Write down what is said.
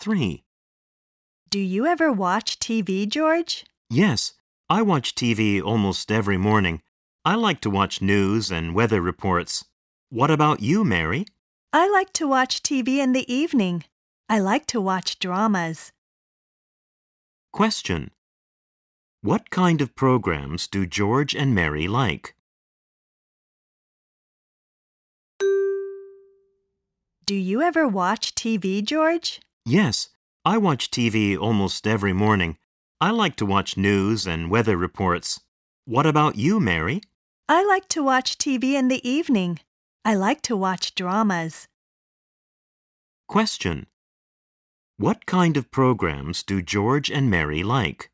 3. Do you ever watch TV, George? Yes, I watch TV almost every morning. I like to watch news and weather reports. What about you, Mary? I like to watch TV in the evening. I like to watch dramas. Question. What kind of programs do George and Mary like? Do you ever watch TV, George? Yes, I watch TV almost every morning. I like to watch news and weather reports. What about you, Mary? I like to watch TV in the evening. I like to watch dramas. Question. What kind of programs do George and Mary like?